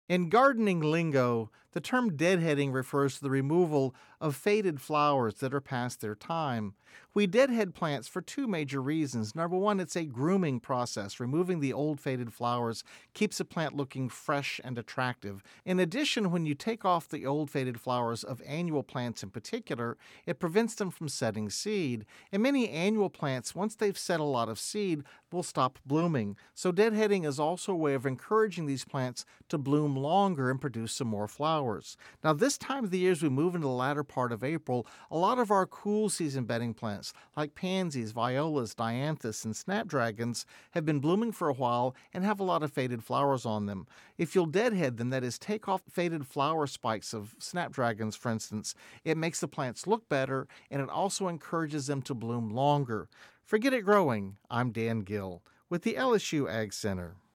In gardening lingo, the term deadheading refers to the removal of faded flowers that are past their time. We deadhead plants for two major reasons. Number one, it's a grooming process. Removing the old faded flowers keeps a plant looking fresh and attractive. In addition, when you take off the old faded flowers of annual plants in particular, it prevents them from setting seed. And many annual plants, once they've set a lot of seed, will stop blooming. So deadheading is also a way of encouraging these plants to bloom longer and produce some more flowers. Now, this time of the year, as we move into the latter part of April, a lot of our cool season bedding plants, like pansies, violas, dianthus, and snapdragons, have been blooming for a while and have a lot of faded flowers on them. If you'll deadhead them, that is, take off faded flower spikes of snapdragons, for instance, it makes the plants look better and it also encourages them to bloom longer. For Get It Growing, I'm Dan Gill with the LSU Ag Center.